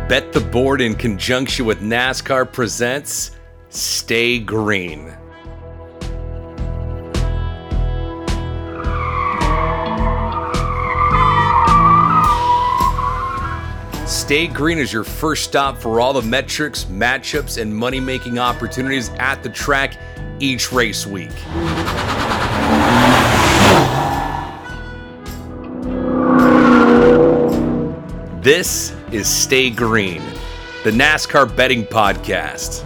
Bet the Board in conjunction with NASCAR presents Stay Green. Stay Green is your first stop for all the metrics, matchups, and money-making opportunities at the track each race week. This is Stay Green, the NASCAR betting podcast.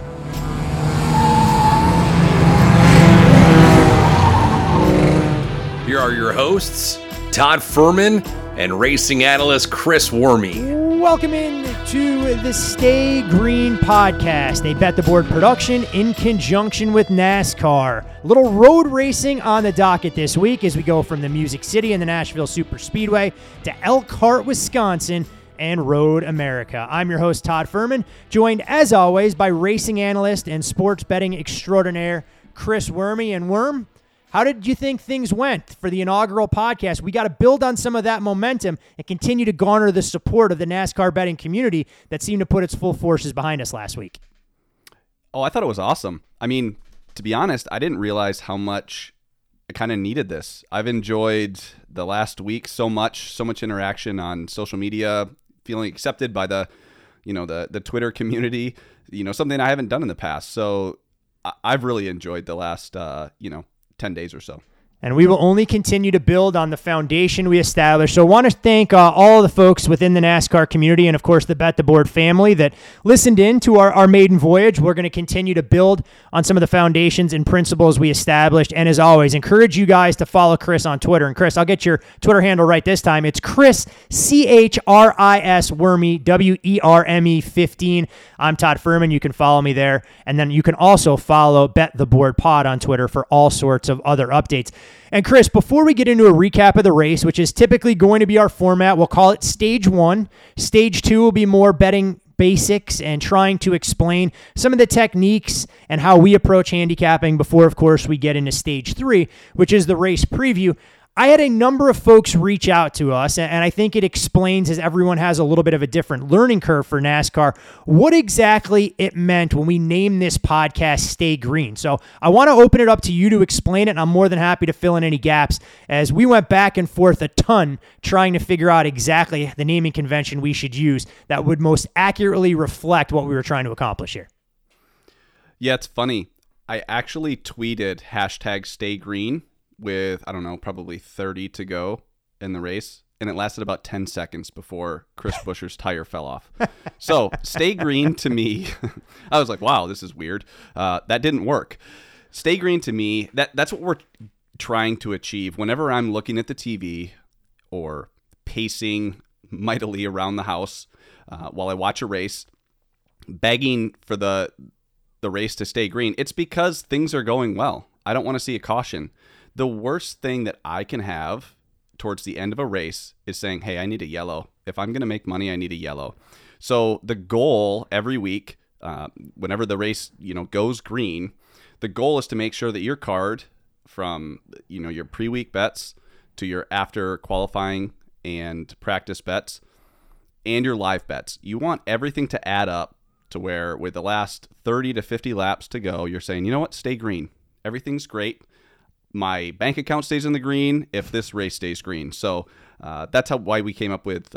Here are your hosts, Todd Fuhrman and racing analyst Chris Wormy. Welcome in to the Stay Green podcast, a Bet the Board production in conjunction with NASCAR. A little road racing on the docket this week as we go from the Music City and the Nashville Superspeedway to Elkhart, Wisconsin, and Road America. I'm your host, Todd Fuhrman, joined as always by racing analyst and sports betting extraordinaire Chris Wormy. And Worm, how did you think things went for the inaugural podcast? We got to build on some of that momentum and continue to garner the support of the NASCAR betting community that seemed to put its full forces behind us last week. Oh, I thought it was awesome. I mean, to be honest, I didn't realize how much I kind of needed this. I've enjoyed the last week so much interaction on social media, feeling accepted by the Twitter community, something I haven't done in the past. So I've really enjoyed the last, 10 days or so. And we will only continue to build on the foundation we established. So I want to thank all of the folks within the NASCAR community and, of course, the Bet the Board family that listened in to our maiden voyage. We're going to continue to build on some of the foundations and principles we established. And as always, encourage you guys to follow Chris on Twitter. And Chris, I'll get your Twitter handle right this time. It's Chris, C-H-R-I-S, Wormy, W-E-R-M-E 15. I'm Todd Fuhrman. You can follow me there. And then you can also follow Bet the Board Pod on Twitter for all sorts of other updates. And Chris, before we get into a recap of the race, which is typically going to be our format, we'll call it Stage 1. Stage 2 will be more betting basics and trying to explain some of the techniques and how we approach handicapping before, of course, we get into Stage 3, which is the race preview. I had a number of folks reach out to us, and I think it explains, as everyone has a little bit of a different learning curve for NASCAR, what exactly it meant when we named this podcast Stay Green. So I want to open it up to you to explain it, and I'm more than happy to fill in any gaps, as we went back and forth a ton trying to figure out exactly the naming convention we should use that would most accurately reflect what we were trying to accomplish here. Yeah, it's funny. I actually tweeted #StayGreen with, probably 30 to go in the race. And it lasted about 10 seconds before Chris Buescher's tire fell off. So Stay Green to me, I was like, wow, this is weird. That didn't work. Stay Green to me, that's what we're trying to achieve. Whenever I'm looking at the TV or pacing mightily around the house while I watch a race, begging for the race to stay green, it's because things are going well. I don't want to see a caution. The worst thing that I can have towards the end of a race is saying, hey, I need a yellow. If I'm going to make money, I need a yellow. So the goal every week, whenever the race, goes green, the goal is to make sure that your card from, your pre-week bets to your after qualifying and practice bets and your live bets, you want everything to add up to where with the last 30 to 50 laps to go, you're saying, you know what, stay green. Everything's great. My bank account stays in the green if this race stays green. So that's why we came up with,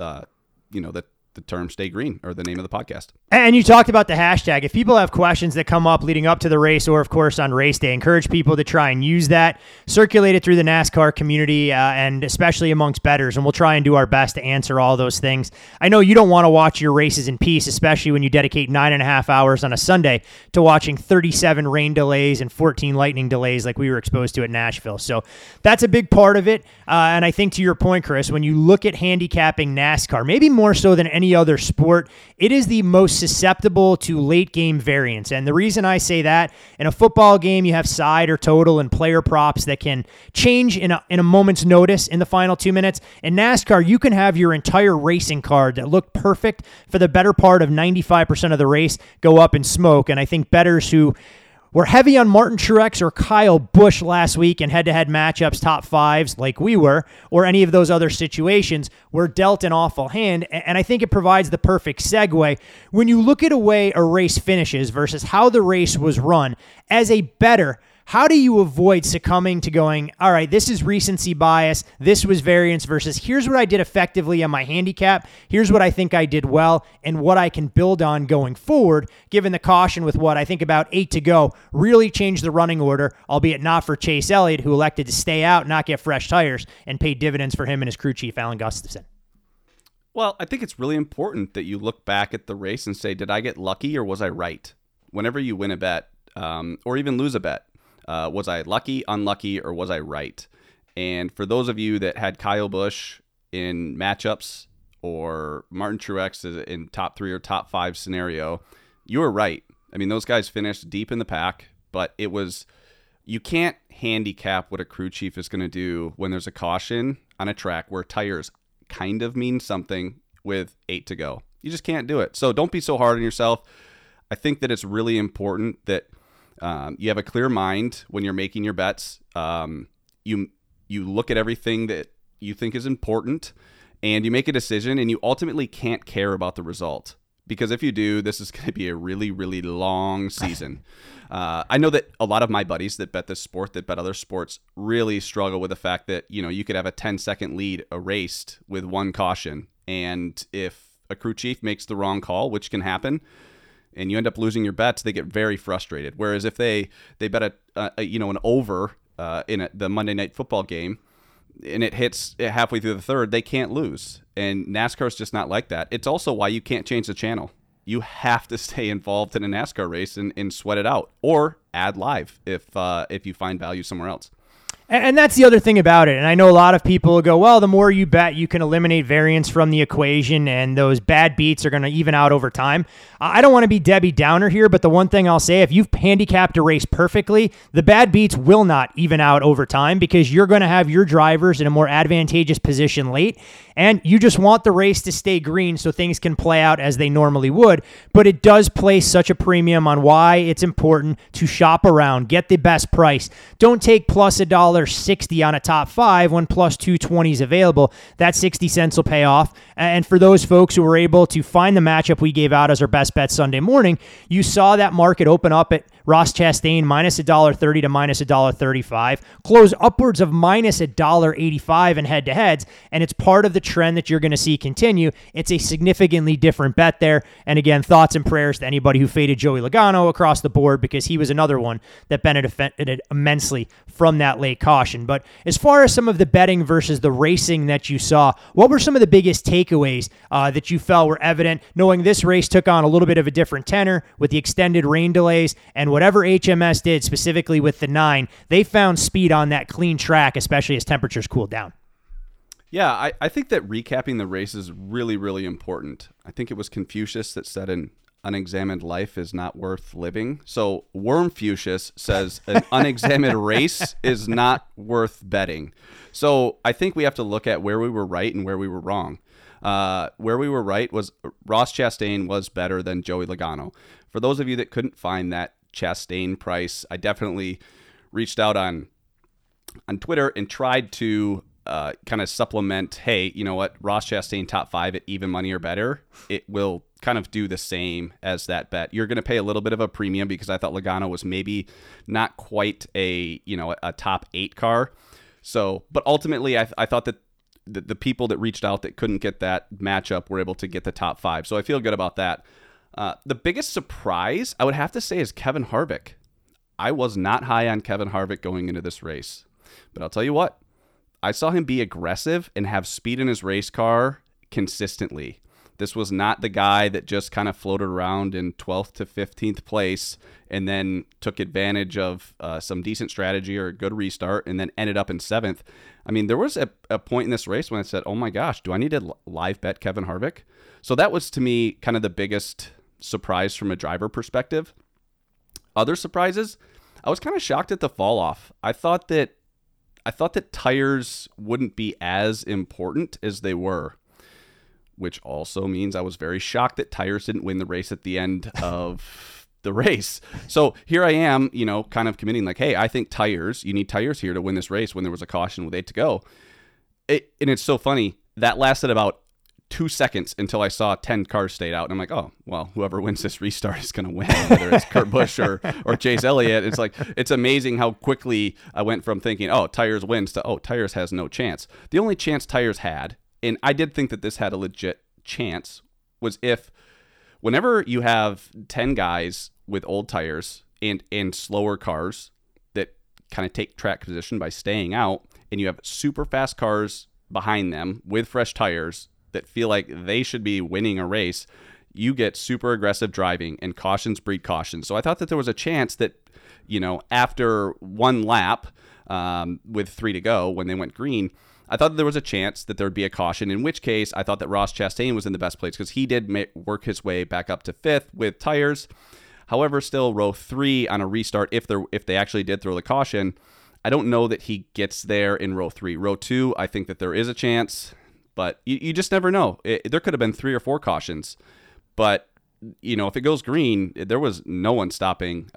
the term Stay Green, or the name of the podcast. And you talked about the hashtag. If people have questions that come up leading up to the race or, of course, on race day, encourage people to try and use that, circulate it through the NASCAR community, and especially amongst bettors, and we'll try and do our best to answer all those things. I know you don't want to watch your races in peace, especially when you dedicate 9.5 hours on a Sunday to watching 37 rain delays and 14 lightning delays like we were exposed to at Nashville. So that's a big part of it. And I think to your point, Chris, when you look at handicapping NASCAR, maybe more so than any other sport, it is the most susceptible to late game variance. And the reason I say that, in a football game, you have side or total and player props that can change in a moment's notice in the final 2 minutes. In NASCAR, you can have your entire racing card that looked perfect for the better part of 95% of the race go up in smoke. And I think bettors who were heavy on Martin Truex or Kyle Busch last week in head-to-head matchups, top fives like we were, or any of those other situations, were dealt an awful hand. And I think it provides the perfect segue. When you look at a way a race finishes versus how the race was run, as a bettor, how do you avoid succumbing to going, all right, this is recency bias, this was variance versus here's what I did effectively on my handicap, here's what I think I did well, and what I can build on going forward, given the caution with what I think about 8 to go, really changed the running order, albeit not for Chase Elliott, who elected to stay out, not get fresh tires, and paid dividends for him and his crew chief, Alan Gustafson. Well, I think it's really important that you look back at the race and say, did I get lucky or was I right? Whenever you win a bet, or even lose a bet, was I lucky, unlucky, or was I right? And for those of you that had Kyle Busch in matchups or Martin Truex in top 3 or top 5 scenario, you were right. I mean, those guys finished deep in the pack, but you can't handicap what a crew chief is going to do when there's a caution on a track where tires kind of mean something with 8 to go. You just can't do it. So don't be so hard on yourself. I think that it's really important that you have a clear mind when you're making your bets. You look at everything that you think is important, and you make a decision, and you ultimately can't care about the result. Because if you do, this is going to be a really, really long season. I know that a lot of my buddies that bet this sport, that bet other sports, really struggle with the fact that, you could have a 10-second lead erased with one caution. And if a crew chief makes the wrong call, which can happen, and you end up losing your bets, they get very frustrated. Whereas if they bet an over in the Monday Night Football game, and it hits halfway through the third, they can't lose. And NASCAR is just not like that. It's also why you can't change the channel. You have to stay involved in a NASCAR race and sweat it out, or add live if you find value somewhere else. And that's the other thing about it. And I know a lot of people will go, well, the more you bet, you can eliminate variance from the equation, and those bad beats are going to even out over time. I don't want to be Debbie Downer here, but the one thing I'll say, if you've handicapped a race perfectly, the bad beats will not even out over time because you're going to have your drivers in a more advantageous position late, and you just want the race to stay green so things can play out as they normally would. But it does place such a premium on why it's important to shop around, get the best price. Don't take plus $1.60 on a top 5 when plus 220 is available. That 60 cents will pay off. And for those folks who were able to find the matchup we gave out as our best bet Sunday morning, you saw that market open up at Ross Chastain minus $1.30 to minus $1.35, close upwards of minus $1.85 in head-to-heads, and it's part of the trend that you're going to see continue. It's a significantly different bet there. And again, thoughts and prayers to anybody who faded Joey Logano across the board, because he was another one that benefited immensely from that late caution. But as far as some of the betting versus the racing that you saw, what were some of the biggest takeaways that you felt were evident, knowing this race took on a little bit of a different tenor with the extended rain delays, and whatever HMS did specifically with the 9, they found speed on that clean track, especially as temperatures cooled down? Yeah, I think that recapping the race is really, really important. I think it was Confucius that said an unexamined life is not worth living. So Wormfucius says an unexamined race is not worth betting. So I think we have to look at where we were right and where we were wrong. Where we were right was Ross Chastain was better than Joey Logano. For those of you that couldn't find that Chastain price, I definitely reached out on Twitter and tried to kind of supplement, hey, you know what, Ross Chastain top 5 at even money or better, it will kind of do the same as that bet. You're going to pay a little bit of a premium because I thought Logano was maybe not quite a top 8 car. So, but ultimately I thought that the people that reached out that couldn't get that matchup were able to get the top 5. So I feel good about that. The biggest surprise, I would have to say, is Kevin Harvick. I was not high on Kevin Harvick going into this race. But I'll tell you what, I saw him be aggressive and have speed in his race car consistently. This was not the guy that just kind of floated around in 12th to 15th place and then took advantage of some decent strategy or a good restart and then ended up in 7th. I mean, there was a point in this race when I said, oh my gosh, do I need to live bet Kevin Harvick? So that was, to me, kind of the biggest surprise from a driver perspective. Other surprises, I was kind of shocked at the fall off. I thought that tires wouldn't be as important as they were, which also means I was very shocked that tires didn't win the race at the end of the race. So here I am, kind of committing like, hey, I think you need tires here to win this race when there was a caution with 8 to go. And it's so funny. That lasted about 2 seconds until I saw 10 cars stayed out. And I'm like, oh, well, whoever wins this restart is going to win, whether it's Kurt Busch or Chase Elliott. It's like, it's amazing how quickly I went from thinking, oh, tires wins to, oh, tires has no chance. The only chance tires had, and I did think that this had a legit chance, was if whenever you have 10 guys with old tires and slower cars that kind of take track position by staying out, and you have super fast cars behind them with fresh tires that feel like they should be winning a race, you get super aggressive driving, and cautions breed cautions. So I thought that there was a chance that, after one lap with 3 to go when they went green, I thought that there was a chance that there would be a caution, in which case I thought that Ross Chastain was in the best place because he did work his way back up to 5th with tires. However, still row 3 on a restart, if they actually did throw the caution, I don't know that he gets there in row 3. Row 2, I think that there is a chance, but you just never know. There could have been 3 or 4 cautions, but if it goes green, there was no one stopping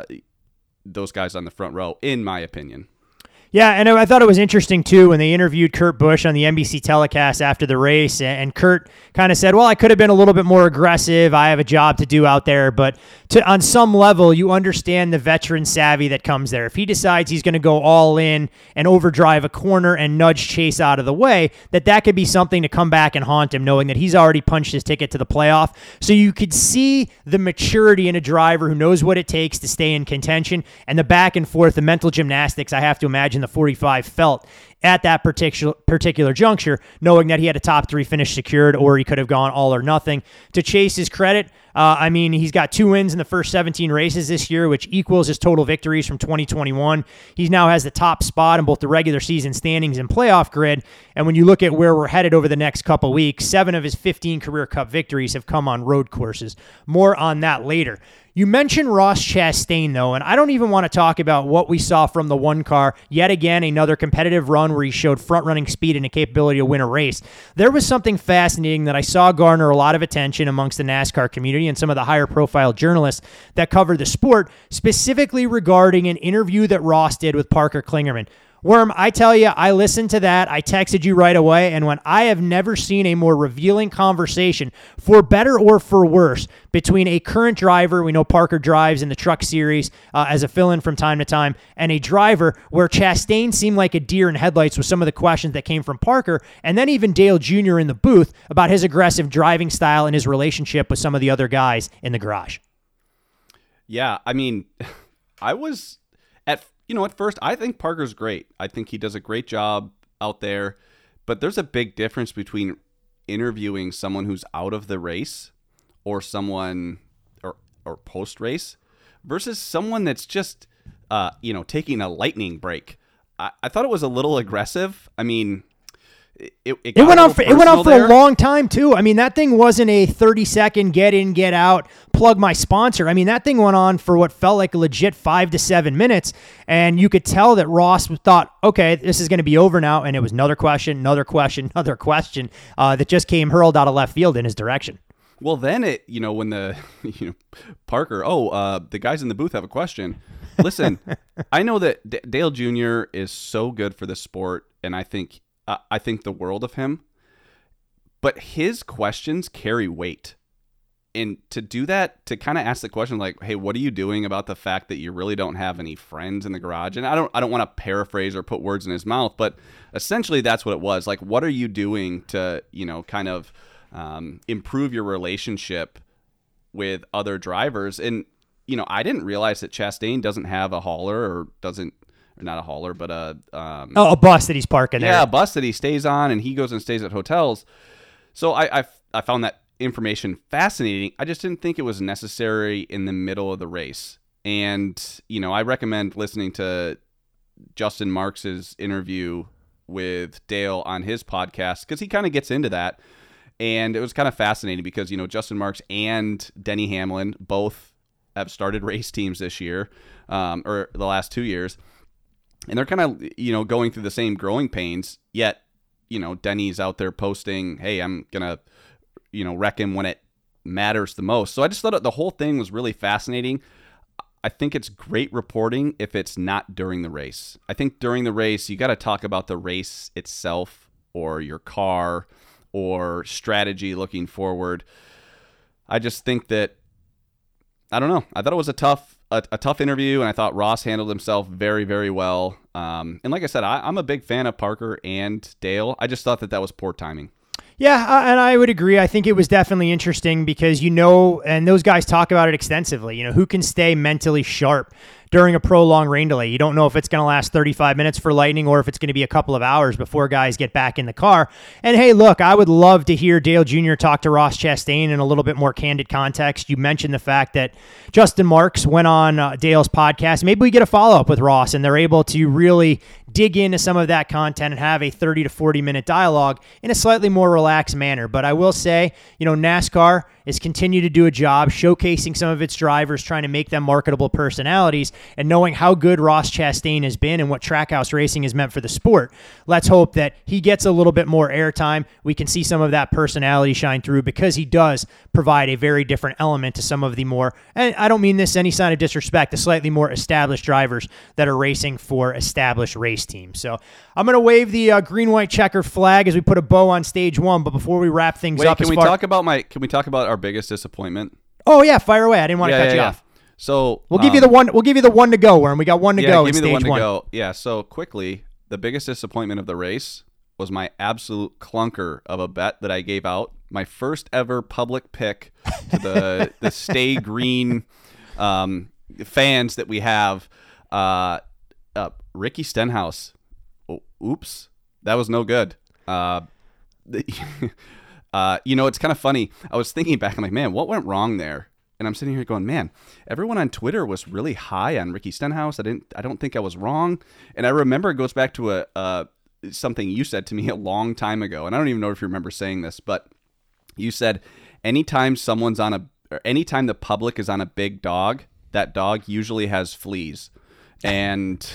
those guys on the front row, in my opinion. Yeah, and I thought it was interesting, too, when they interviewed Kurt Busch on the NBC telecast after the race, and Kurt kind of said, well, I could have been a little bit more aggressive. I have a job to do out there. But on some level, you understand the veteran savvy that comes there. If he decides he's going to go all in and overdrive a corner and nudge Chase out of the way, that could be something to come back and haunt him, knowing that he's already punched his ticket to the playoff. So you could see the maturity in a driver who knows what it takes to stay in contention, and the back and forth, the mental gymnastics, I have to imagine the 45 felt at that particular juncture, knowing that he had a top 3 finish secured, or he could have gone all or nothing. To Chase's credit, he's got 2 wins in the first 17 races this year, which equals his total victories from 2021. He now has the top spot in both the regular season standings and playoff grid. And when you look at where we're headed over the next couple weeks, 7 of his 15 career Cup victories have come on road courses. More on that later. You mentioned Ross Chastain, though, and I don't even want to talk about what we saw from the one car. Yet again, another competitive run where he showed front-running speed and a capability to win a race. There was something fascinating that I saw garner a lot of attention amongst the NASCAR community and some of the higher-profile journalists that cover the sport, specifically regarding an interview that Ross did with Parker Kligerman. Worm, I tell you, I listened to that. I texted you right away, and when I have never seen a more revealing conversation, for better or for worse, between a current driver, we know Parker drives in the Truck Series as a fill-in from time to time, and a driver where Chastain seemed like a deer in headlights with some of the questions that came from Parker, and then even Dale Jr. in the booth about his aggressive driving style and his relationship with some of the other guys in the garage. Yeah, I was at first, I think Parker's great. I think he does a great job out there, but there's a big difference between interviewing someone who's out of the race or someone or post-race versus someone that's just, taking a lightning break. I thought it was a little aggressive. It went on for a long time too. That thing wasn't a 30-second get in, get out, plug my sponsor. That thing went on for what felt like a legit 5 to 7 minutes, and you could tell that Ross thought, okay, this is going to be over now, and it was another question that just came hurled out of left field in his direction. Well, then when the Parker, the guys in the booth have a question. Listen, I know that Dale Jr. is so good for the sport, and I think the world of him, but his questions carry weight. And to do that, to kind of ask the question like, hey, what are you doing about the fact that you really don't have any friends in the garage? And I don't want to paraphrase or put words in his mouth, but essentially that's what it was. Like, what are you doing to, kind of improve your relationship with other drivers? And, I didn't realize that Chastain doesn't have a hauler or not a hauler, but a bus that he's parking there. Yeah, a bus that he stays on, and he goes and stays at hotels. So I found that information fascinating. I just didn't think it was necessary in the middle of the race. And, I recommend listening to Justin Marks' interview with Dale on his podcast because he kind of gets into that. And it was kind of fascinating because, Justin Marks and Denny Hamlin both have started race teams this year, or the last 2 years. And they're kind of, going through the same growing pains, yet, Denny's out there posting, hey, I'm going to, wreck him when it matters the most. So I just thought the whole thing was really fascinating. I think it's great reporting if it's not during the race. I think during the race, you got to talk about the race itself or your car or strategy looking forward. I just think that, I don't know. I thought it was a tough interview, and I thought Ross handled himself very, very well. And like I said, I'm a big fan of Parker and Dale. I just thought that was poor timing. Yeah, and I would agree. I think it was definitely interesting because, and those guys talk about it extensively, who can stay mentally sharp during a prolonged rain delay. You don't know if it's going to last 35 minutes for Lightning or if it's going to be a couple of hours before guys get back in the car. And hey, look, I would love to hear Dale Jr. talk to Ross Chastain in a little bit more candid context. You mentioned the fact that Justin Marks went on Dale's podcast. Maybe we get a follow-up with Ross and they're able to really dig into some of that content and have a 30 to 40 minute dialogue in a slightly more relaxed manner. But I will say, NASCAR is continue to do a job showcasing some of its drivers, trying to make them marketable personalities, and knowing how good Ross Chastain has been and what Trackhouse Racing has meant for the sport. Let's hope that he gets a little bit more airtime. We can see some of that personality shine through because he does provide a very different element to some of the more, and I don't mean this any sign of disrespect, the slightly more established drivers that are racing for established race teams. So I'm going to wave the green-white checker flag as we put a bow on stage one, but before we wrap things up... Can we talk about our biggest disappointment? Oh yeah, fire away. I didn't want to cut you off. So we'll give you the one. We'll give you the one to go. Warren, we got one to go. Give me the one to go. Yeah. So quickly, the biggest disappointment of the race was my absolute clunker of a bet that I gave out. My first ever public pick to the Stay Green fans that we have. Ricky Stenhouse. Oh, oops, that was no good. It's kind of funny. I was thinking back, I'm like, man, what went wrong there? And I'm sitting here going, man, everyone on Twitter was really high on Ricky Stenhouse. I don't think I was wrong. And I remember it goes back to something you said to me a long time ago. And I don't even know if you remember saying this, but you said anytime anytime the public is on a big dog, that dog usually has fleas. And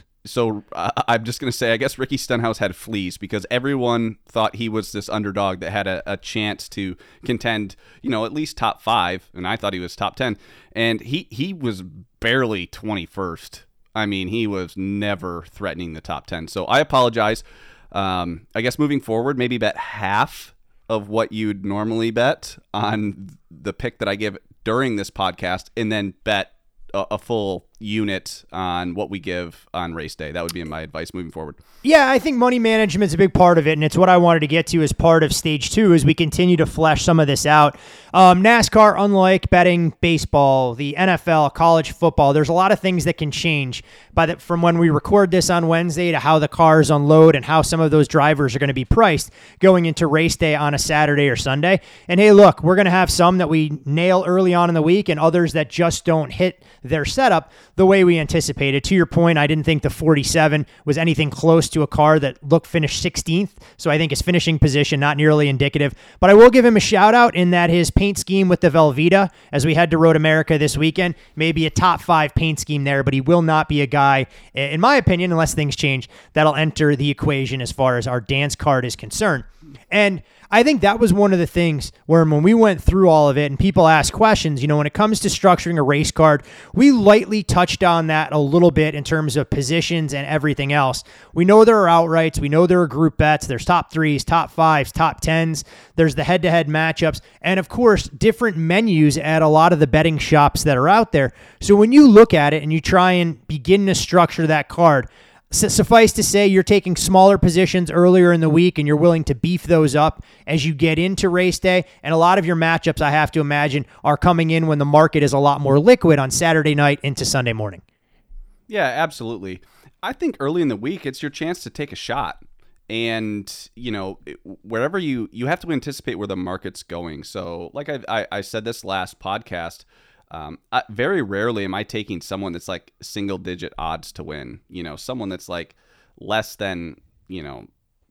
so I'm just going to say, I guess Ricky Stenhouse had fleas because everyone thought he was this underdog that had a chance to contend, at least top 5. And I thought he was top 10. And he was barely 21st. I mean, he was never threatening the top 10. So I apologize. I guess moving forward, maybe bet half of what you'd normally bet on the pick that I give during this podcast and then bet a full unit on what we give on race day. That would be my advice moving forward. Yeah, I think money management is a big part of it, and it's what I wanted to get to as part of stage 2 as we continue to flesh some of this out. NASCAR, unlike betting baseball, the NFL, college football, there's a lot of things that can change from when we record this on Wednesday to how the cars unload and how some of those drivers are going to be priced going into race day on a Saturday or Sunday. And hey, look, we're going to have some that we nail early on in the week and others that just don't hit their setup the way we anticipated. To your point, I didn't think the 47 was anything close to a car that finished 16th. So I think his finishing position, not nearly indicative. But I will give him a shout out in that his paint scheme with the Velveeta, as we head to Road America this weekend, maybe a top 5 paint scheme there, but he will not be a guy, in my opinion, unless things change, that'll enter the equation as far as our dance card is concerned. And I think that was one of the things where when we went through all of it and people ask questions, when it comes to structuring a race card, we lightly touched on that a little bit in terms of positions and everything else. We know there are outrights. We know there are group bets. There's top 3s, top 5s, top 10s. There's the head-to-head matchups. And of course, different menus at a lot of the betting shops that are out there. So when you look at it and you try and begin to structure that card, suffice to say, you're taking smaller positions earlier in the week and you're willing to beef those up as you get into race day. And a lot of your matchups, I have to imagine, are coming in when the market is a lot more liquid on Saturday night into Sunday morning. Yeah, absolutely. I think early in the week, it's your chance to take a shot. And, wherever you have to anticipate where the market's going. So like I said this last podcast, very rarely am I taking someone that's like single digit odds to win, someone that's like less than, 10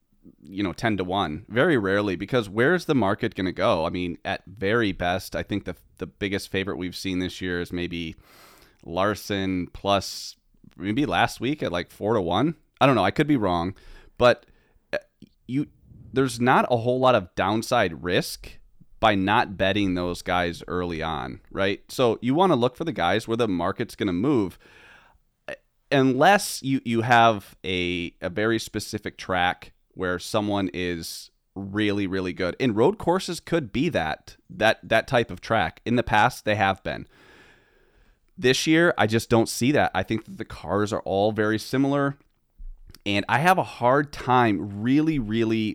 to 1, very rarely, because where's the market going to go? I mean, at very best, I think the biggest favorite we've seen this year is maybe Larson plus maybe last week at like 4 to 1. I don't know. I could be wrong, but there's not a whole lot of downside risk by not betting those guys early on, right? So you want to look for the guys where the market's going to move, unless you have a very specific track where someone is really, really good. And road courses could be that type of track. In the past, they have been. This year, I just don't see that. I think that the cars are all very similar, and I have a hard time really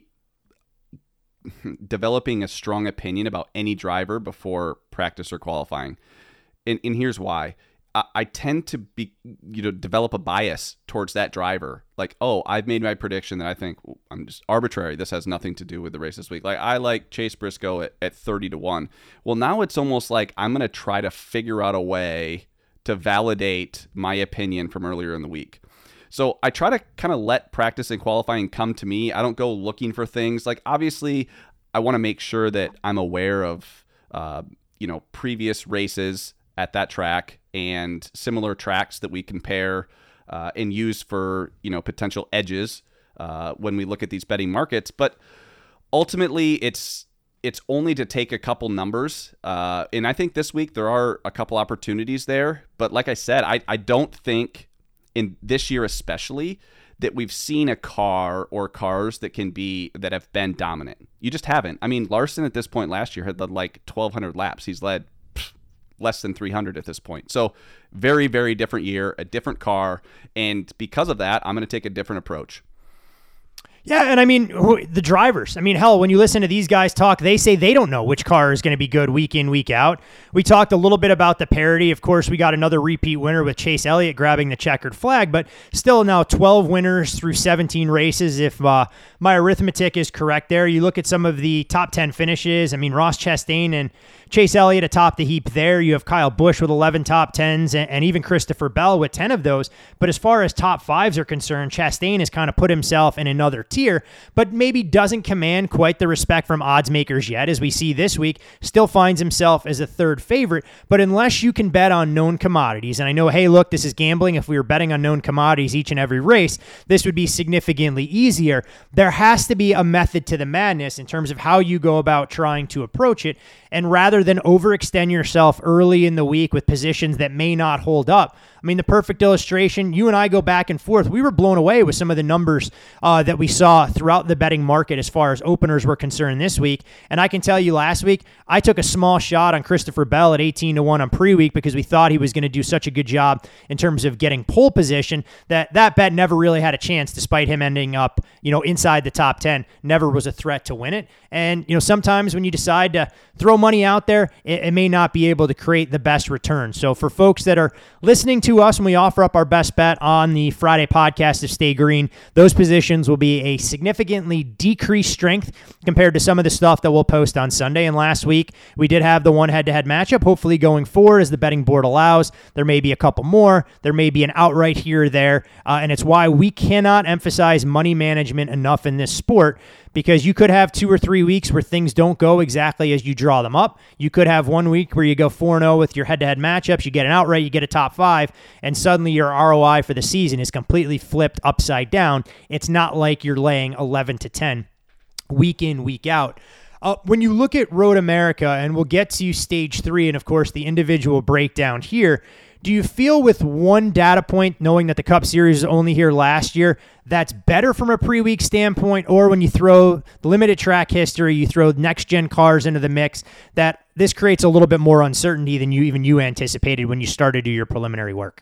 developing a strong opinion about any driver before practice or qualifying. And here's why. I tend to develop a bias towards that driver. Like, oh, I've made my prediction that I think I'm just arbitrary. This has nothing to do with the race this week. Like, I like Chase Briscoe at 30-1. Well, now it's almost like I'm going to try to figure out a way to validate my opinion from earlier in the week. So I try to kind of let practice and qualifying come to me. I don't go looking for things. Like, obviously, I want to make sure that I'm aware of, previous races at that track and similar tracks that we compare and use for, potential edges when we look at these betting markets. But ultimately, it's only to take a couple numbers. And I think this week there are a couple opportunities there. But like I said, I don't think in this year especially that we've seen a car or cars that have been dominant. You just haven't. I mean, Larson at this point last year had led like 1,200 laps. He's led less than 300 at this point. So very, very different year, a different car. And because of that, I'm going to take a different approach. Yeah, and I mean, the drivers. I mean, hell, when you listen to these guys talk, they say they don't know which car is going to be good week in, week out. We talked a little bit about the parity. Of course, we got another repeat winner with Chase Elliott grabbing the checkered flag, but still now 12 winners through 17 races, if my arithmetic is correct there. You look at some of the top 10 finishes. I mean, Ross Chastain and Chase Elliott atop the heap there. You have Kyle Busch with 11 top 10s and even Christopher Bell with 10 of those. But as far as top 5s are concerned, Chastain has kind of put himself in another tier, but maybe doesn't command quite the respect from odds makers yet, as we see this week. Still finds himself as a third favorite. But unless you can bet on known commodities, and I know, hey, look, this is gambling. If we were betting on known commodities each and every race, this would be significantly easier. There has to be a method to the madness in terms of how you go about trying to approach it. And rather than overextend yourself early in the week with positions that may not hold up. I mean, the perfect illustration, you and I go back and forth. We were blown away with some of the numbers that we saw throughout the betting market as far as openers were concerned this week. And I can tell you last week, I took a small shot on Christopher Bell at 18-1 on pre-week because we thought he was going to do such a good job in terms of getting pole position that bet never really had a chance, despite him ending up, inside the top 10, never was a threat to win it. And, sometimes when you decide to throw money out there, it may not be able to create the best return. So for folks that are listening to us when we offer up our best bet on the Friday podcast of Stay Green, those positions will be a significantly decreased strength compared to some of the stuff that we'll post on Sunday. And last week, we did have the one head-to-head matchup. Hopefully going forward, as the betting board allows, there may be a couple more. There may be an outright here or there. And it's why we cannot emphasize money management enough in this sport, because you could have 2 or 3 weeks where things don't go exactly as you draw them up. You could have 1 week where you go 4-0 with your head-to-head matchups, you get an outright, you get a top 5, and suddenly your ROI for the season is completely flipped upside down. It's not like you're laying 11-10 week in, week out. When you look at Road America, and we'll get to stage 3 and, of course, the individual breakdown here, do you feel with one data point, knowing that the Cup Series is only here last year, that's better from a pre-week standpoint, or when you throw the limited track history, you throw next-gen cars into the mix, that this creates a little bit more uncertainty than you anticipated when you started to do your preliminary work?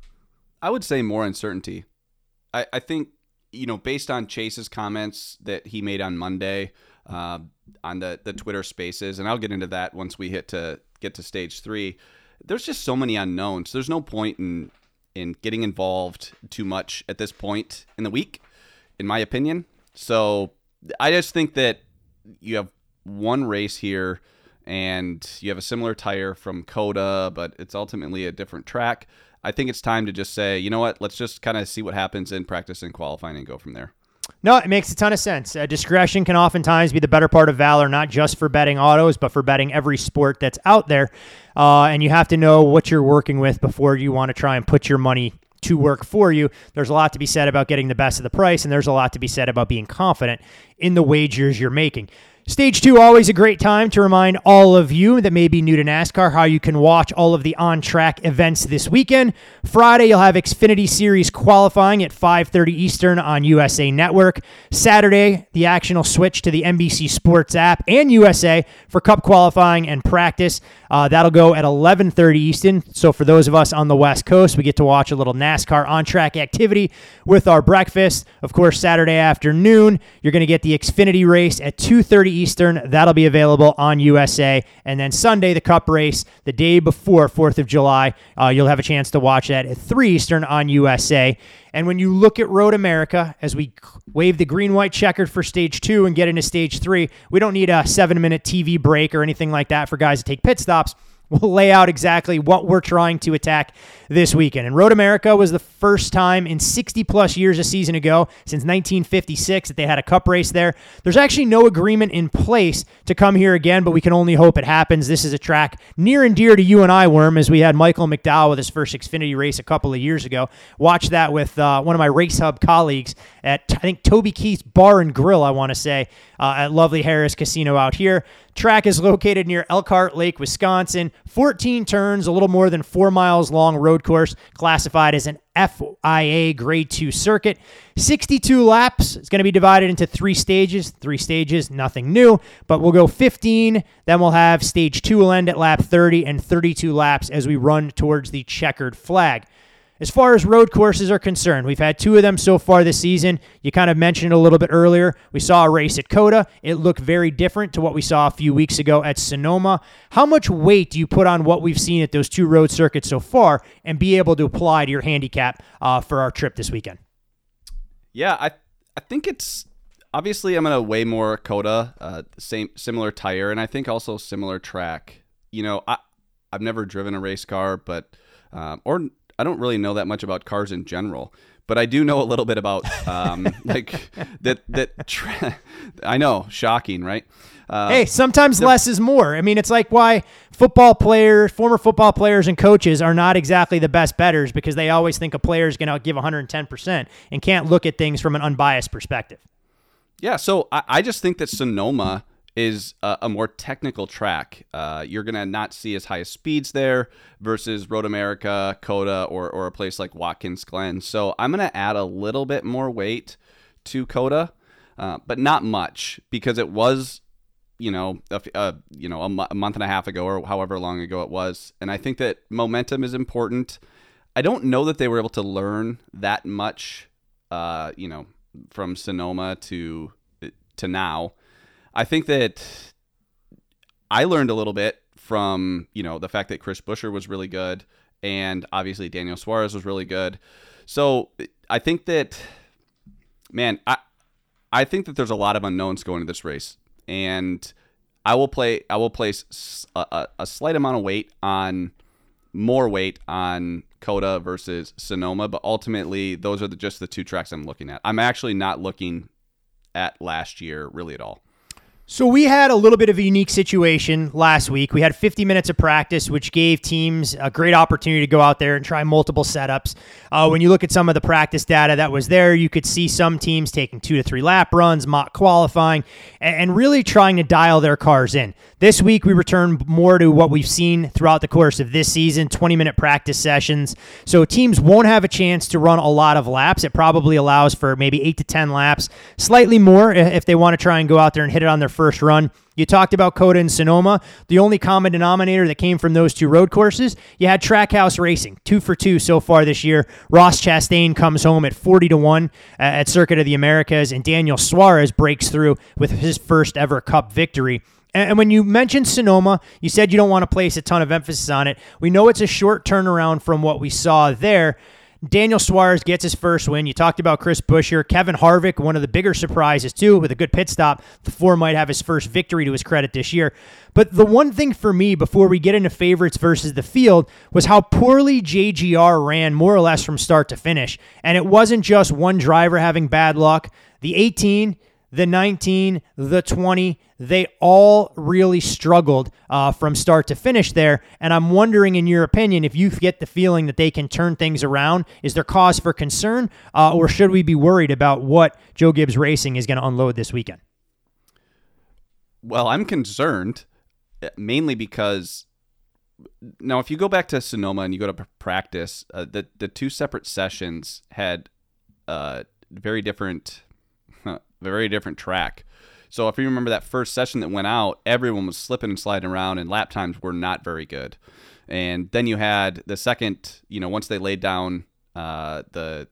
I would say more uncertainty. I think, based on Chase's comments that he made on Monday on the Twitter Spaces, and I'll get into that once we get to stage 3, there's just so many unknowns. There's no point in getting involved too much at this point in the week, in my opinion. So I just think that you have one race here and you have a similar tire from COTA, but it's ultimately a different track. I think it's time to just say, you know what, let's just kind of see what happens in practice and qualifying and go from there. No, it makes a ton of sense. Discretion can oftentimes be the better part of valor, not just for betting autos, but for betting every sport that's out there. And you have to know what you're working with before you want to try and put your money to work for you. There's a lot to be said about getting the best of the price, and there's a lot to be said about being confident in the wagers you're making. Stage 2, always a great time to remind all of you that may be new to NASCAR how you can watch all of the on-track events this weekend. Friday, you'll have Xfinity Series qualifying at 5:30 Eastern on USA Network. Saturday, the action will switch to the NBC Sports app and USA for Cup qualifying and practice. That'll go at 11:30 Eastern. So for those of us on the West Coast, we get to watch a little NASCAR on-track activity with our breakfast. Of course, Saturday afternoon, you're going to get the Xfinity race at 2:30 Eastern. That'll be available on USA. And then Sunday, the Cup race, the day before 4th of July, you'll have a chance to watch that at 3 Eastern on USA. And when you look at Road America, as we wave the green-white checkered for Stage 2 and get into Stage 3, we don't need a 7-minute TV break or anything like that for guys to take pit stops. We'll lay out exactly what we're trying to attack this weekend. And Road America was the first time in 60-plus years a season ago, since 1956, that they had a Cup race there. There's actually no agreement in place to come here again, but we can only hope it happens. This is a track near and dear to you and I, Worm, as we had Michael McDowell with his first Xfinity race a couple of years ago. Watched that with one of my Race Hub colleagues at, I think, Toby Keith's Bar and Grill, I want to say, at lovely Harris Casino out here. Track is located near Elkhart Lake, Wisconsin. 14 turns, a little more than 4 miles long road course, classified as an FIA Grade 2 circuit. 62 laps. It's going to be divided into 3 stages. 3 stages, nothing new, but we'll go 15. Then we'll have Stage 2 will end at lap 30 and 32 laps as we run towards the checkered flag. As far as road courses are concerned, we've had 2 of them so far this season. You kind of mentioned it a little bit earlier. We saw a race at COTA. It looked very different to what we saw a few weeks ago at Sonoma. How much weight do you put on what we've seen at those 2 road circuits so far and be able to apply to your handicap for our trip this weekend? Yeah, I think it's obviously I'm going to weigh more COTA, similar tire, and I think also similar track. You know, I've never driven a race car, but I don't really know that much about cars in general, but I do know a little bit about like that. I know, shocking, right? Hey, sometimes less is more. I mean, it's like why former football players and coaches are not exactly the best bettors, because they always think a player is going to give 110% and can't look at things from an unbiased perspective. Yeah, so I just think that Sonoma is a more technical track. You're going to not see as high speeds there versus Road America, COTA, or a place like Watkins Glen. So I'm going to add a little bit more weight to COTA, but not much, because it was, a month and a half ago or however long ago it was. And I think that momentum is important. I don't know that they were able to learn that much, from Sonoma to now. I think that I learned a little bit from, the fact that Chris Buescher was really good, and obviously Daniel Suarez was really good. So I think that, I think that there's a lot of unknowns going to this race, and I will place a slight amount of more weight on COTA versus Sonoma, but ultimately those are just the 2 tracks I'm looking at. I'm actually not looking at last year really at all. So we had a little bit of a unique situation last week. We had 50 minutes of practice, which gave teams a great opportunity to go out there and try multiple setups. When you look at some of the practice data that was there, you could see some teams taking 2 to 3 lap runs, mock qualifying, and really trying to dial their cars in. This week, we return more to what we've seen throughout the course of this season, 20-minute practice sessions. So teams won't have a chance to run a lot of laps. It probably allows for maybe 8 to 10 laps, slightly more if they want to try and go out there and hit it on their first run. You talked about COTA and Sonoma. The only common denominator that came from those 2 road courses, you had Trackhouse Racing, 2 for 2 so far this year. Ross Chastain comes home at 40-1 at Circuit of the Americas, and Daniel Suarez breaks through with his first ever Cup victory. And when you mentioned Sonoma, you said you don't want to place a ton of emphasis on it. We know it's a short turnaround from what we saw there. Daniel Suarez gets his first win. You talked about Chris Buescher. Kevin Harvick, one of the bigger surprises, too, with a good pit stop. The 4 might have his first victory to his credit this year. But the one thing for me, before we get into favorites versus the field, was how poorly JGR ran more or less from start to finish. And it wasn't just one driver having bad luck. The 18, the 19, the 20, they all really struggled from start to finish there. And I'm wondering, in your opinion, if you get the feeling that they can turn things around, is there cause for concern, or should we be worried about what Joe Gibbs Racing is going to unload this weekend? Well, I'm concerned mainly because now if you go back to Sonoma and you go to practice, the two separate sessions had very different track. So if you remember that first session that went out, everyone was slipping and sliding around and lap times were not very good. And then you had the second, once they laid down the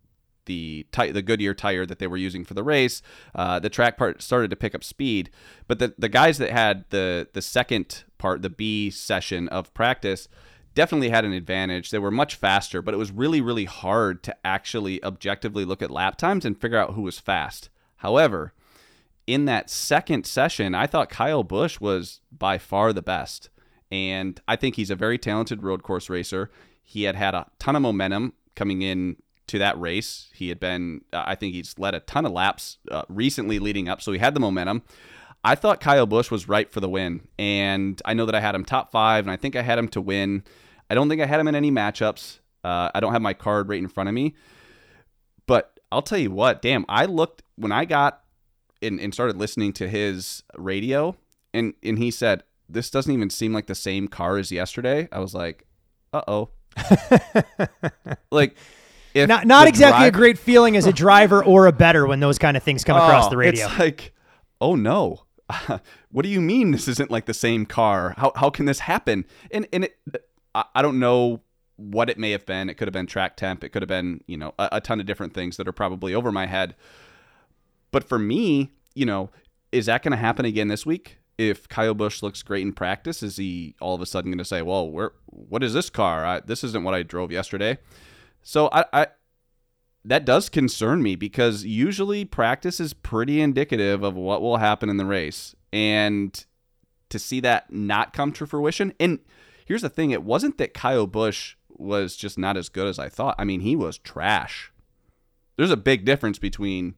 Goodyear tire that they were using for the race, the track part started to pick up speed. But the guys that had the second part, the B session of practice, definitely had an advantage. They were much faster, but it was really, really hard to actually objectively look at lap times and figure out who was fast. However, in that second session, I thought Kyle Busch was by far the best. And I think he's a very talented road course racer. He had a ton of momentum coming in to that race. He had been, I think he's led a ton of laps recently leading up, so he had the momentum. I thought Kyle Busch was right for the win, and I know that I had him top 5, and I think I had him to win. I don't think I had him in any matchups. I don't have my card right in front of me, but I'll tell you what, damn, I looked when I got in and started listening to his radio, and he said, this doesn't even seem like the same car as yesterday. I was like, uh-oh. Like, not exactly a great feeling as a driver or a bettor when those kind of things come across the radio. It's like, oh no, what do you mean this isn't like the same car? How can this happen? And I don't know what it may have been. It could have been track temp. It could have been, a ton of different things that are probably over my head. But for me, is that going to happen again this week? If Kyle Busch looks great in practice, is he all of a sudden going to say, well, what is this car? This isn't what I drove yesterday. So I that does concern me because usually practice is pretty indicative of what will happen in the race. And to see that not come to fruition, and here's the thing, it wasn't that Kyle Busch was just not as good as I thought. I mean, he was trash. There's a big difference between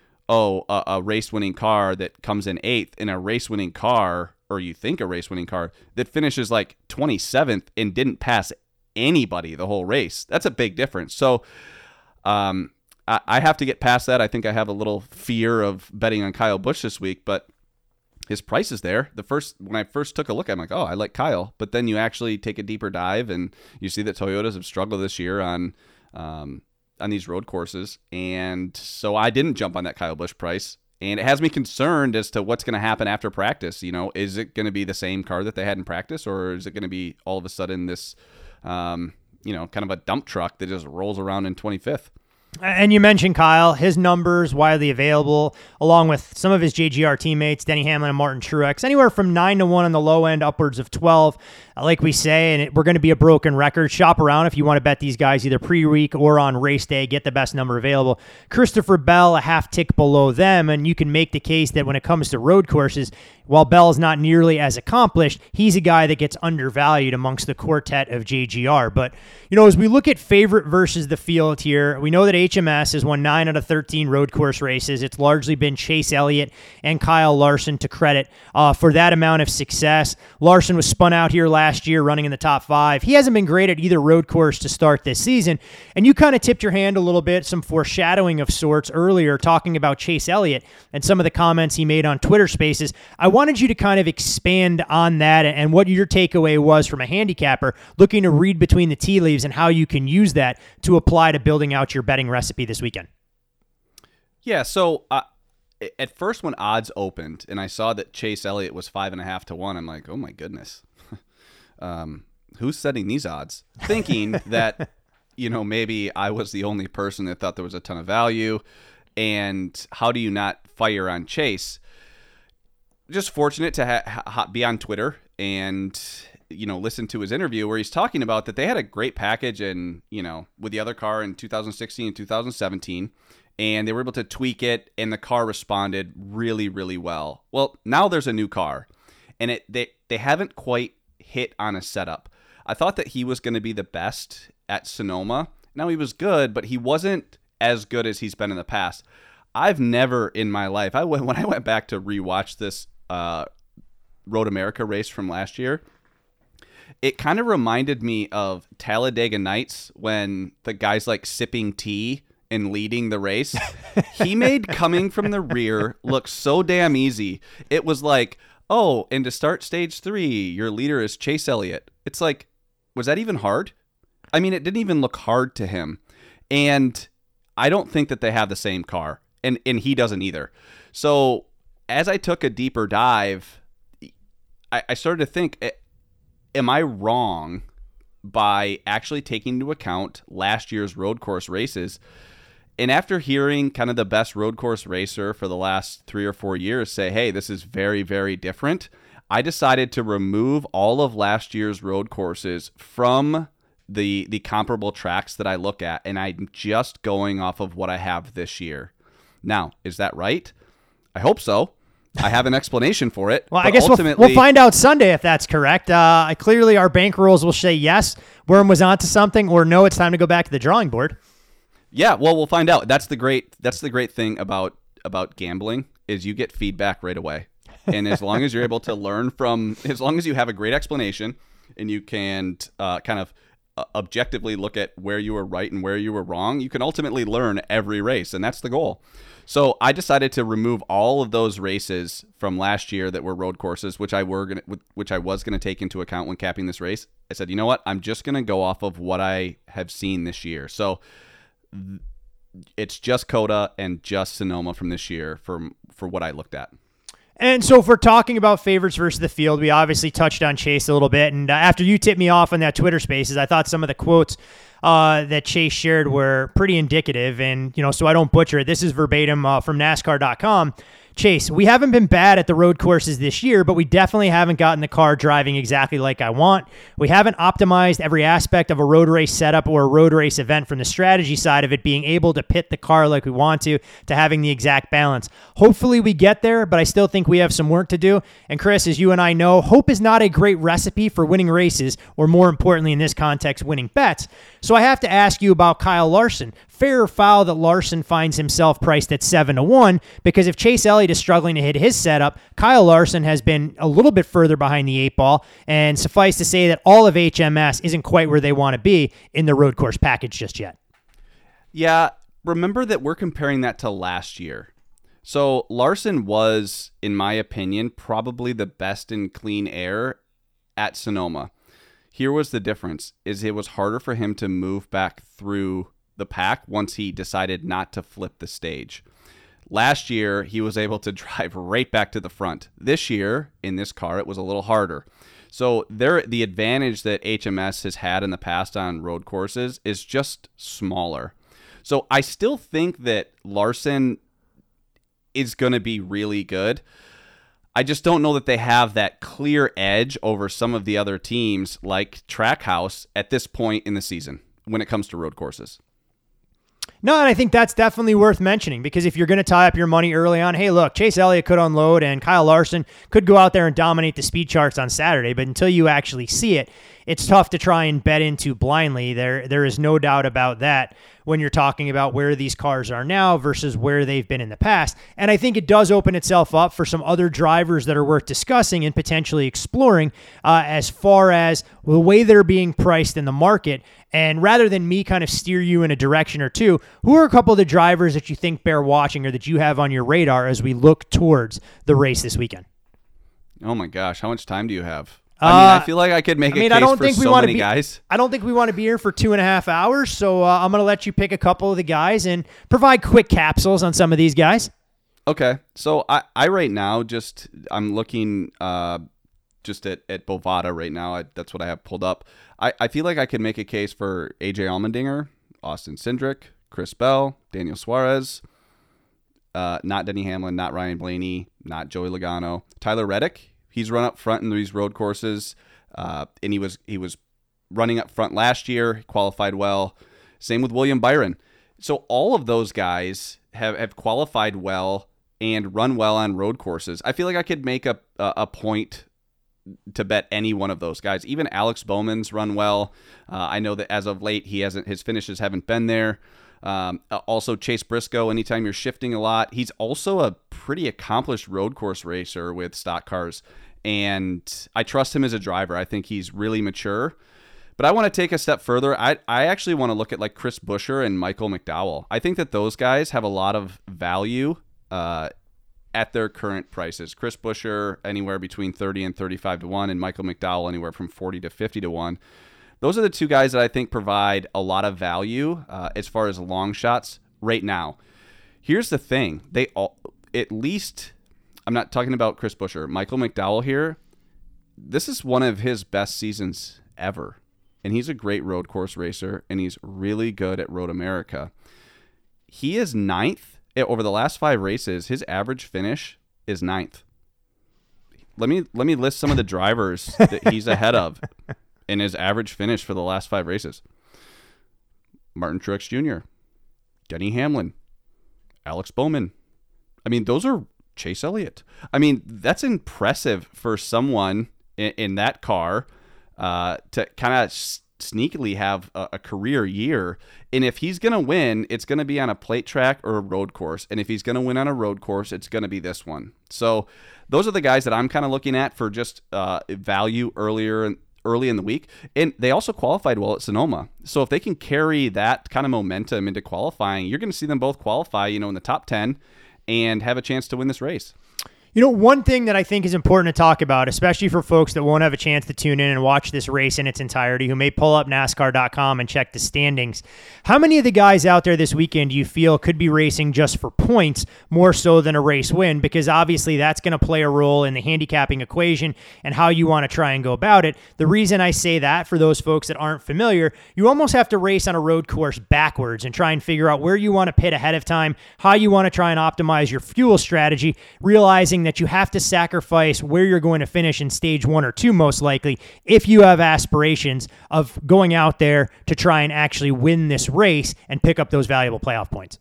a race-winning car that comes in 8th and a race-winning car, or you think a race-winning car, that finishes like 27th and didn't pass anybody the whole race. That's a big difference. So I have to get past that. I think I have a little fear of betting on Kyle Busch this week, but his price is there. When I first took a look, I'm like, oh, I like Kyle. But then you actually take a deeper dive and you see that Toyotas have struggled this year on these road courses. And so I didn't jump on that Kyle Busch price. And it has me concerned as to what's going to happen after practice. Is it going to be the same car that they had in practice, or is it going to be all of a sudden this, kind of a dump truck that just rolls around in 25th? And you mentioned Kyle, his numbers widely available, along with some of his JGR teammates, Denny Hamlin and Martin Truex, anywhere from 9-1 on the low end, upwards of 12. Like we say, and we're going to be a broken record. Shop around if you want to bet these guys either pre-week or on race day. Get the best number available. Christopher Bell, a half tick below them, and you can make the case that when it comes to road courses, while Bell's not nearly as accomplished, he's a guy that gets undervalued amongst the quartet of JGR. But, as we look at favorite versus the field here, we know that HMS has won 9 out of 13 road course races. It's largely been Chase Elliott and Kyle Larson to credit for that amount of success. Larson was spun out here last year running in the top 5. He hasn't been great at either road course to start this season. And you kind of tipped your hand a little bit, some foreshadowing of sorts earlier, talking about Chase Elliott and some of the comments he made on Twitter Spaces. I wanted you to kind of expand on that and what your takeaway was from a handicapper looking to read between the tea leaves and how you can use that to apply to building out your betting recipe this weekend. Yeah, so at first when odds opened and I saw that Chase Elliott was 5.5 to 1, I'm like, oh my goodness. Who's setting these odds? Thinking that, maybe I was the only person that thought there was a ton of value, and how do you not fire on Chase? Just fortunate to be on Twitter and, listen to his interview where he's talking about that they had a great package and, with the other car in 2016 and 2017, and they were able to tweak it and the car responded really, really well. Well, now there's a new car and they haven't quite hit on a setup. I thought that he was going to be the best at Sonoma. Now he was good, but he wasn't as good as he's been in the past. I've never in my life, when I went back to rewatch this Road America race from last year, it kind of reminded me of Talladega Nights when the guy's like sipping tea and leading the race, he made coming from the rear look so damn easy. It was like, oh, and to start stage 3, your leader is Chase Elliott. It's like, was that even hard? I mean, it didn't even look hard to him. And I don't think that they have the same car, and he doesn't either. So as I took a deeper dive, I started to think, am I wrong by actually taking into account last year's road course races? And after hearing kind of the best road course racer for the last 3 or 4 years say, hey, this is very, very different, I decided to remove all of last year's road courses from the comparable tracks that I look at, and I'm just going off of what I have this year. Now, is that right? I hope so. I have an explanation for it. Well, I guess we'll find out Sunday if that's correct. Clearly, our bankrolls will say yes, Worm was onto something, or no, it's time to go back to the drawing board. Yeah, well, we'll find out. That's the great thing about gambling is you get feedback right away. And as long as you're able to learn as long as you have a great explanation and you can kind of objectively look at where you were right and where you were wrong, you can ultimately learn every race, and that's the goal. So I decided to remove all of those races from last year that were road courses, which I was gonna take into account when capping this race. I said, you know what? I'm just gonna go off of what I have seen this year. So it's just COTA and just Sonoma from this year for what I looked at. And so if we're talking about favorites versus the field, we obviously touched on Chase a little bit. And after you tipped me off on that Twitter Spaces, I thought some of the quotes that Chase shared were pretty indicative. And, so I don't butcher it, this is verbatim from NASCAR.com. Chase, we haven't been bad at the road courses this year, but we definitely haven't gotten the car driving exactly like I want. We haven't optimized every aspect of a road race setup or a road race event, from the strategy side of it, being able to pit the car like we want to having the exact balance. Hopefully we get there, but I still think we have some work to do. And Chris, as you and I know, hope is not a great recipe for winning races, or more importantly in this context, winning bets. So I have to ask you about Kyle Larson. Fair or foul that Larson finds himself priced at 7-1, because if Chase Elliott is struggling to hit his setup, Kyle Larson has been a little bit further behind the 8 ball, and suffice to say that all of HMS isn't quite where they want to be in the road course package just yet. Yeah, remember that we're comparing that to last year. So Larson was, in my opinion, probably the best in clean air at Sonoma. Here was the difference, is it was harder for him to move back through the pack once he decided not to flip the stage. Last year, he was able to drive right back to the front. This year, in this car, it was a little harder. So the advantage that HMS has had in the past on road courses is just smaller. So I still think that Larson is going to be really good. I just don't know that they have that clear edge over some of the other teams like Trackhouse at this point in the season when it comes to road courses. No, and I think that's definitely worth mentioning, because if you're going to tie up your money early on, hey, look, Chase Elliott could unload and Kyle Larson could go out there and dominate the speed charts on Saturday, but until you actually see it, it's tough to try and bet into blindly. There is no doubt about that when you're talking about where these cars are now versus where they've been in the past. And I think it does open itself up for some other drivers that are worth discussing and potentially exploring as far as the way they're being priced in the market. And rather than me kind of steer you in a direction or two, who are a couple of the drivers that you think bear watching or that you have on your radar as we look towards the race this weekend? Oh my gosh, how much time do you have? I feel like I could make a case for so many guys. I don't think we want to be here for 2.5 hours, so I'm going to let you pick a couple of the guys and provide quick capsules on some of these guys. Okay, so I right now I'm looking just at Bovada right now. That's what I have pulled up. I feel like I could make a case for AJ Allmendinger, Austin Cindric, Chris Bell, Daniel Suarez, not Denny Hamlin, not Ryan Blaney, not Joey Logano, Tyler Reddick. He's run up front in these road courses, and he was running up front last year. He qualified well. Same with William Byron. So all of those guys have qualified well and run well on road courses. I feel like I could make a point to bet any one of those guys. Even Alex Bowman's run well. I know that as of late his finishes haven't been there. Also Chase Briscoe, anytime you're shifting a lot, he's also a pretty accomplished road course racer with stock cars, and I trust him as a driver. I think he's really mature, But I want to take a step further. I actually want to look at like Chris Buescher and Michael McDowell. I think that those guys have a lot of value at their current prices. Chris Buescher anywhere between 30 and 35 to 1, and Michael McDowell anywhere from 40 to 50 to 1. Those are the two guys that I think provide a lot of value as far as long shots right now. Here's the thing. They all, at least, I'm not talking about Chris Buescher, Michael McDowell here, this is one of his best seasons ever. And he's a great road course racer, and he's really good at Road America. He is 9th. Over the last 5 races, his average finish is 9th. Let me list some of the drivers that he's ahead of in his average finish for the last 5 races. Martin Truex Jr., Denny Hamlin, Alex Bowman. I mean, those are Chase Elliott. I mean, that's impressive for someone in that car to kind of sneakily have a career year. And if he's going to win, it's going to be on a plate track or a road course. And if he's going to win on a road course, it's going to be this one. So those are the guys that I'm kind of looking at for just value early in the week. And they also qualified well at Sonoma. So if they can carry that kind of momentum into qualifying, you're going to see them both qualify, in the top 10 and have a chance to win this race. One thing that I think is important to talk about, especially for folks that won't have a chance to tune in and watch this race in its entirety, who may pull up NASCAR.com and check the standings. How many of the guys out there this weekend do you feel could be racing just for points more so than a race win? Because obviously that's going to play a role in the handicapping equation and how you want to try and go about it. The reason I say that, for those folks that aren't familiar, you almost have to race on a road course backwards and try and figure out where you want to pit ahead of time, how you want to try and optimize your fuel strategy, realizing that you have to sacrifice where you're going to finish in stage 1 or 2, most likely, if you have aspirations of going out there to try and actually win this race and pick up those valuable playoff points.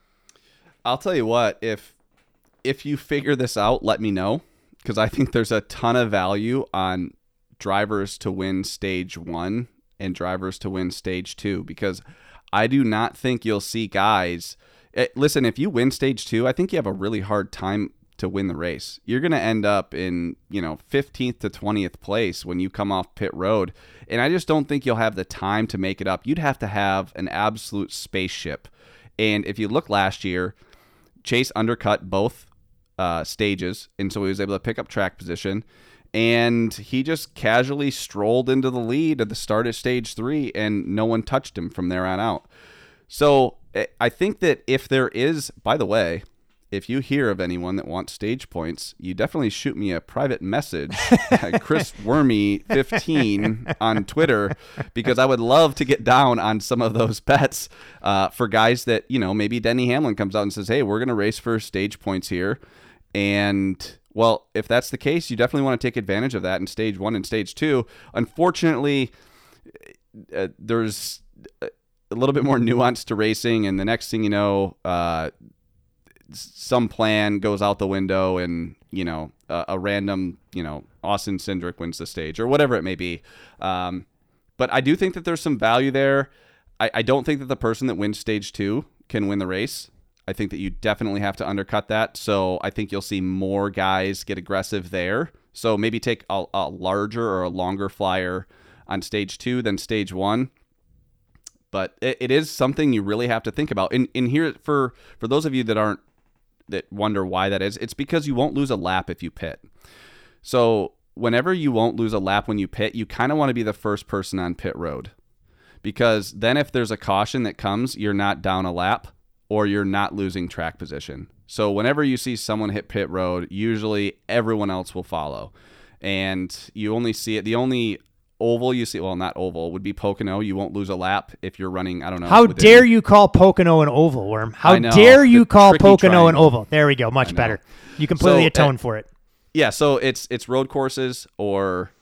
I'll tell you what, if you figure this out, let me know, because I think there's a ton of value on drivers to win stage 1 and drivers to win stage 2, because I do not think you'll see guys. Listen, if you win stage 2, I think you have a really hard time to win the race. You're going to end up in, 15th to 20th place when you come off pit road. And I just don't think you'll have the time to make it up. You'd have to have an absolute spaceship. And if you look last year, Chase undercut both stages. And so he was able to pick up track position. And he just casually strolled into the lead at the start of stage 3, and no one touched him from there on out. So I think that if there is, by the way, if you hear of anyone that wants stage points, you definitely shoot me a private message at Chris Wormy 15 on Twitter, because I would love to get down on some of those bets for guys that, maybe Denny Hamlin comes out and says, hey, we're going to race for stage points here. And, well, if that's the case, you definitely want to take advantage of that in stage 1 and stage 2. Unfortunately, there's a little bit more nuance to racing, and the next thing you know, some plan goes out the window, and a random Austin Cindric wins the stage or whatever it may be. But I do think that there's some value there. I don't think that the person that wins stage 2 can win the race. I think that you definitely have to undercut that. So I think you'll see more guys get aggressive there. So maybe take a larger or a longer flyer on stage 2 than stage 1. But it is something you really have to think about. And here, for those of you that wonder why that is, it's because you won't lose a lap if you pit. So whenever you won't lose a lap when you pit, you kind of want to be the first person on pit road, because then if there's a caution that comes, you're not down a lap or you're not losing track position. So whenever you see someone hit pit road, usually everyone else will follow, and you only see it. The only oval you see, well, not oval, would be Pocono. You won't lose a lap if you're running, I don't know. How dare you call Pocono an oval, Worm? How dare you call Pocono an oval? There we go. Much better. You completely atone for it. Yeah, so it's road courses or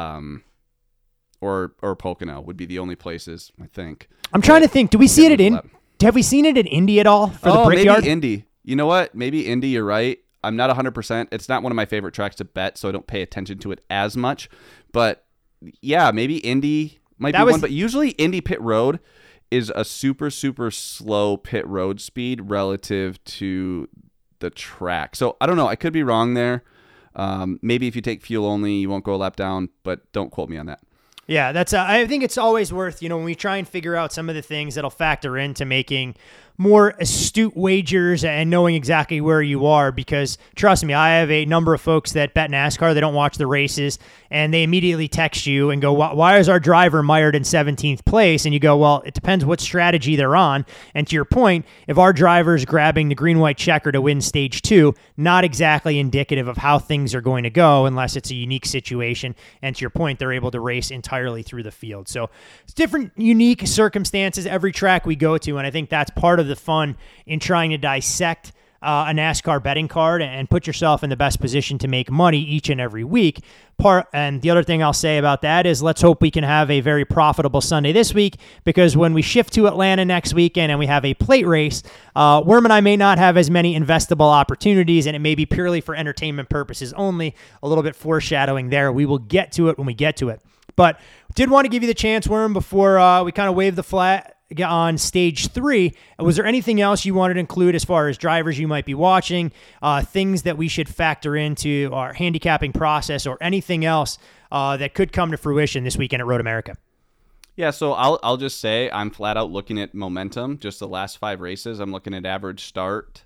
Pocono would be the only places, I think. I'm trying to think. Do we see it have we seen it at Indy at all for the Brickyard? Maybe Indy. You know what? Maybe Indy, you're right. I'm not 100%. It's not one of my favorite tracks to bet, so I don't pay attention to it as much. But yeah, maybe Indy might be one, but usually Indy pit road is a super, super slow pit road speed relative to the track. So I don't know. I could be wrong there. Maybe if you take fuel only, you won't go a lap down, but don't quote me on that. Yeah, I think it's always worth, when we try and figure out some of the things that'll factor into making more astute wagers and knowing exactly where you are, because trust me, I have a number of folks that bet NASCAR. They don't watch the races and they immediately text you and go, why is our driver mired in 17th place? And you go, well, it depends what strategy they're on. And to your point, if our driver's grabbing the green, white checker to win stage 2, not exactly indicative of how things are going to go unless it's a unique situation. And to your point, they're able to race entirely through the field. So it's different, unique circumstances every track we go to. And I think that's part of the fun in trying to dissect a NASCAR betting card and put yourself in the best position to make money each and every week. And the other thing I'll say about that is let's hope we can have a very profitable Sunday this week, because when we shift to Atlanta next weekend and we have a plate race, Worm and I may not have as many investable opportunities, and it may be purely for entertainment purposes only. A little bit foreshadowing there. We will get to it when we get to it. But did want to give you the chance, Worm, before we kind of wave the flag on stage 3. Was there anything else you wanted to include as far as drivers you might be watching, things that we should factor into our handicapping process, or anything else that could come to fruition this weekend at Road America? Yeah, so I'll just say I'm flat out looking at momentum, just the last 5 races. I'm looking at average start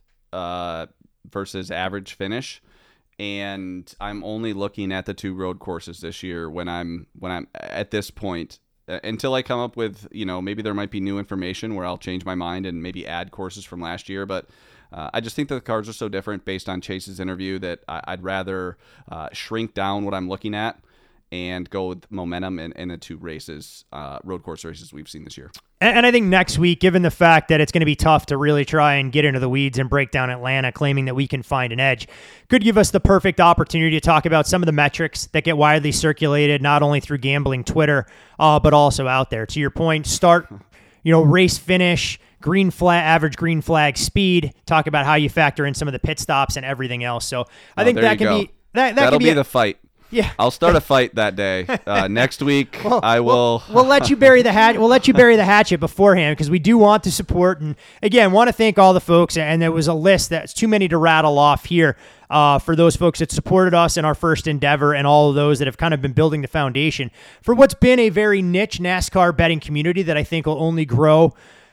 versus average finish. And I'm only looking at the 2 road courses this year when I'm at this point. Until I come up with, maybe there might be new information where I'll change my mind and maybe add courses from last year. But I just think that the cars are so different based on Chase's interview that I'd rather shrink down what I'm looking at and go with momentum in the 2 races, road course races we've seen this year. And I think next week, given the fact that it's going to be tough to really try and get into the weeds and break down Atlanta, claiming that we can find an edge, could give us the perfect opportunity to talk about some of the metrics that get widely circulated, not only through gambling Twitter, but also out there. To your point, start, race finish, green flag, average green flag speed, talk about how you factor in some of the pit stops and everything else. So I think that can be, that'll be the fight. Yeah, I'll start a fight that day. Next week, I will. We'll let you bury the hatchet. We'll let you bury the hatchet beforehand, because we do want to support, and again, want to thank all the folks. And there was a list that's too many to rattle off here for those folks that supported us in our first endeavor, and all of those that have kind of been building the foundation for what's been a very niche NASCAR betting community that I think will only grow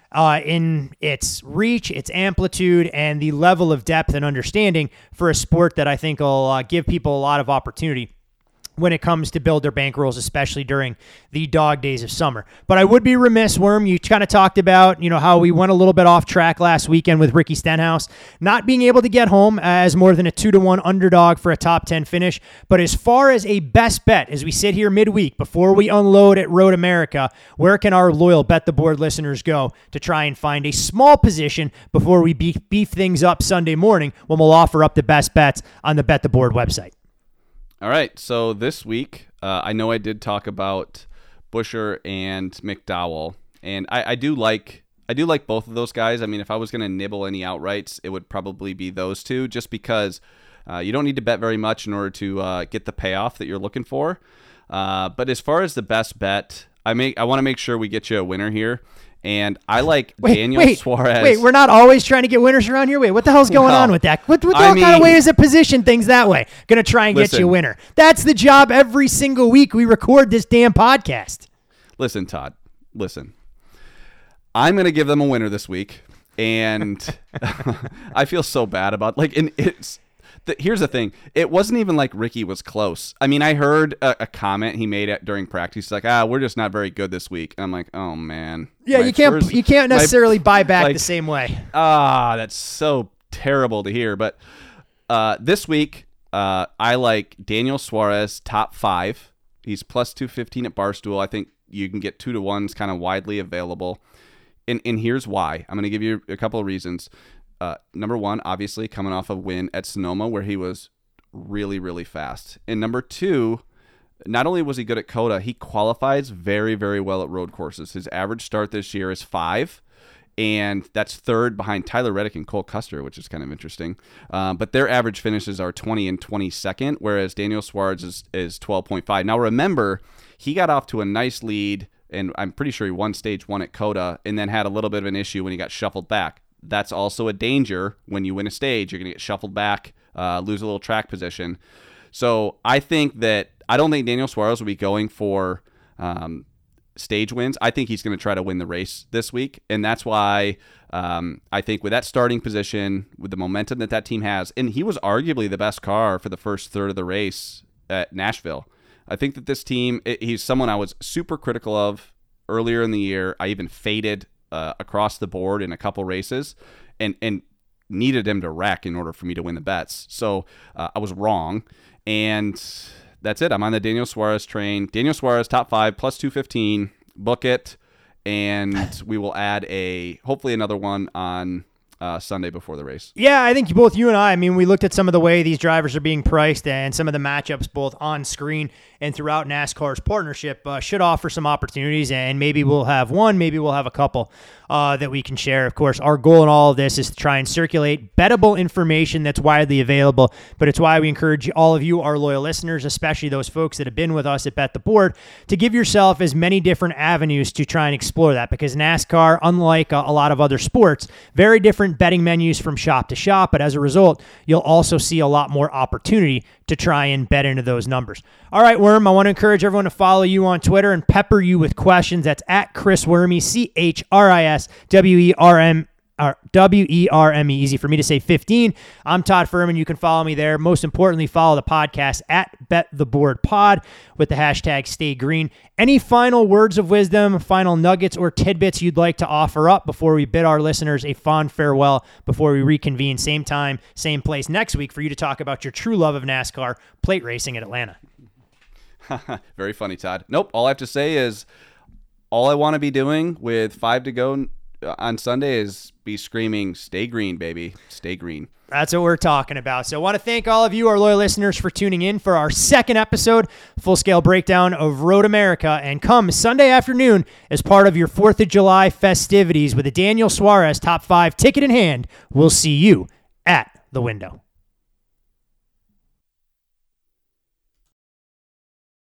in its reach, its amplitude, and the level of depth and understanding for a sport that I think will give people a lot of opportunity when it comes to build their bankrolls, especially during the dog days of summer. But I would be remiss, Worm, you kind of talked about, how we went a little bit off track last weekend with Ricky Stenhouse not being able to get home as more than a 2-1 underdog for a top 10 finish. But as far as a best bet, as we sit here midweek before we unload at Road America, where can our loyal Bet the Board listeners go to try and find a small position before we beef things up Sunday morning when we'll offer up the best bets on the Bet the Board website? All right, so this week, I know I did talk about Buescher and McDowell, and I do like both of those guys. I mean, if I was going to nibble any outrights, it would probably be those 2, just because you don't need to bet very much in order to get the payoff that you're looking for. But as far as the best bet, I want to make sure we get you a winner here. And I like Daniel Suarez. Wait, we're not always trying to get winners around here? Wait, what the hell's going on with that? What kind of way is it position things that way? Going to try and get you a winner. That's the job every single week we record this damn podcast. Listen, Todd, listen. I'm going to give them a winner this week. And I feel so bad about, here's the thing. It wasn't even like Ricky was close. I mean, I heard a comment he made during practice, like, we're just not very good this week. And I'm like, oh man. Yeah, you can't necessarily buy back the same way. That's so terrible to hear. But this week, I like Daniel Suarez top 5. He's plus 215 at Barstool. I think you can get 2-1s kind of widely available. And here's why. I'm going to give you a couple of reasons. Number 1, obviously, coming off a win at Sonoma where he was really, really fast. And number 2, not only was he good at COTA, he qualifies very, very well at road courses. His average start this year is 5, and that's 3rd behind Tyler Reddick and Cole Custer, which is kind of interesting. But their average finishes are 20 and 22nd, whereas Daniel Suarez is 12.5. Now, remember, he got off to a nice lead, and I'm pretty sure he won stage 1 at COTA, and then had a little bit of an issue when he got shuffled back. That's also a danger when you win a stage. You're going to get shuffled back, lose a little track position. So I don't think Daniel Suarez will be going for stage wins. I think he's going to try to win the race this week, and that's why I think with that starting position, with the momentum that team has, and he was arguably the best car for the first third of the race at Nashville. I think that this team, he's someone I was super critical of earlier in the year. I even faded across the board in a couple races and needed him to wreck in order for me to win the bets. So I was wrong, and that's it. I'm on the Daniel Suarez train. Daniel Suarez, top 5, plus 215. Book it, and we will add hopefully another one on Sunday before the race. Yeah, I think both you and I mean, we looked at some of the way these drivers are being priced and some of the matchups both on screen and throughout NASCAR's partnership should offer some opportunities, and maybe we'll have one, maybe we'll have a couple that we can share. Of course, our goal in all of this is to try and circulate bettable information that's widely available, but it's why we encourage all of you, our loyal listeners, especially those folks that have been with us at Bet the Board, to give yourself as many different avenues to try and explore that, because NASCAR, unlike a lot of other sports, very different betting menus from shop to shop, but as a result, you'll also see a lot more opportunity to try and bet into those numbers. All right, Worm, I want to encourage everyone to follow you on Twitter and pepper you with questions. That's at Chris Wormy, ChrisWerme, easy for me to say 15. I'm Todd Furman. You can follow me there. Most importantly, follow the podcast at Bet the Board Pod with the hashtag Stay Green. Any final words of wisdom, final nuggets or tidbits you'd like to offer up before we bid our listeners a fond farewell before we reconvene same time, same place next week for you to talk about your true love of NASCAR, plate racing at Atlanta? Very funny, Todd. Nope. All I have to say is all I want to be doing with 5 to go on Sunday is be screaming, stay green, baby. Stay green. That's what we're talking about. So I want to thank all of you, our loyal listeners, for tuning in for our second episode, full-scale breakdown of Road America. And come Sunday afternoon, as part of your 4th of July festivities with a Daniel Suarez Top 5 ticket in hand, we'll see you at the window.